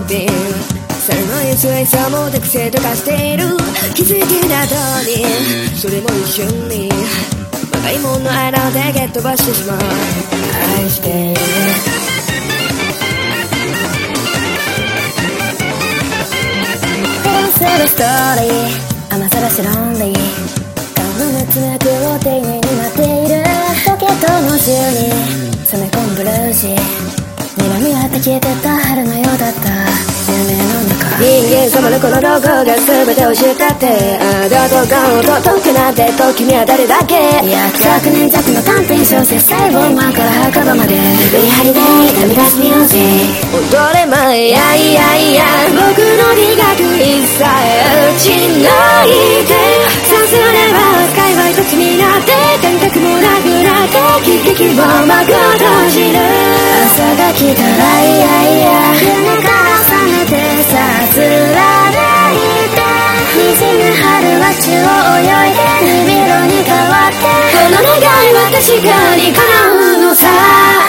ビンそれの偽りさも手癖とかしている気づいてた通りそれも一瞬に若いもんの間で蹴っ飛ばしてしまう愛しているストーリー甘さらしロンリー顔の熱脈を丁寧に待っているポケットの銃に詰め込むブルーシー睨み合って消えてった春のようだった夢の中人間様のこのどこが全てを知ったってあだとかを届くなんてと君は誰だっけ100年弱の短編小説細胞間から墓場まで振り張りで痛み出すミュージック踊れまいやいやいや僕の理学一切打ち抜いてさすれば界隈と気になって感覚もなくなってキリキリをまく閉じる朝が来たらいやいや夢から覚めてさつられて滲む春は宙を泳いで海色に変わってこの願いは確かに叶うのさ